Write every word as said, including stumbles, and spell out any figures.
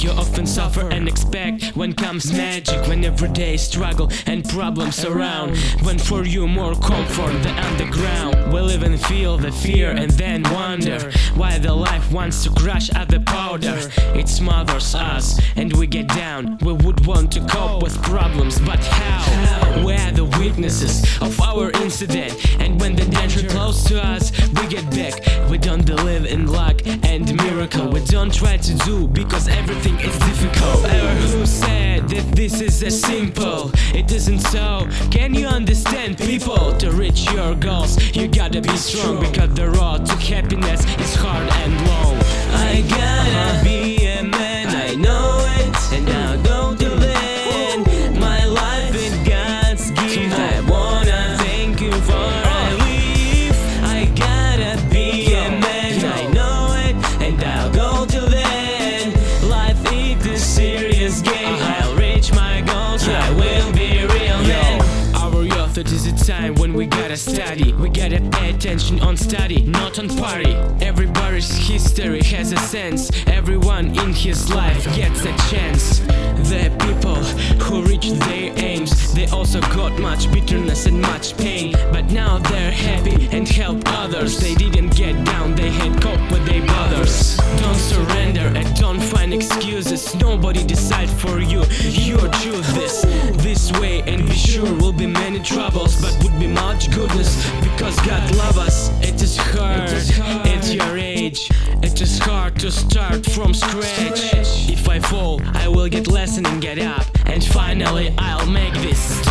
You often suffer and expect when comes magic, when everyday struggle and problems around, when for you more comfort the underground. We live and feel the fear and then wonder why the life wants to crush at the powder. It smothers us and we get down. We would want to cope with problems, but how? We're the witnesses of our incident, and when the danger close to us, we get back. We don't believe in luck and miracle. We don't try to do because everything is difficult. Ever who said that this is as simple? It isn't so. Can you understand, people? To reach your goals, you gotta be strong, because the road to happiness is hard and long. I gotta be a man, I know it, and I'll go to land. My life is God's gift. I wanna thank you for I live. I gotta be a man, I know it, and I'll go to land. Life is a serious game. I'll reach my goals, I will be real man. Our youth, it is a time when we gotta study. We gotta pay attention on study, not on party. Everybody's history has a sense. Everyone in his life gets a chance. The people who reach their aims, they also got much bitterness and much pain, but now they're happy and help others. They didn't get down, they had cope with their brothers. Don't surrender and don't find excuses. Nobody decide for you, you choose this this way, and be sure will be many troubles, but would be much goodness, because God love us. It is hard at your age, it is hard to start from scratch. If I fall, I will get lesson and get up, and finally I'll make this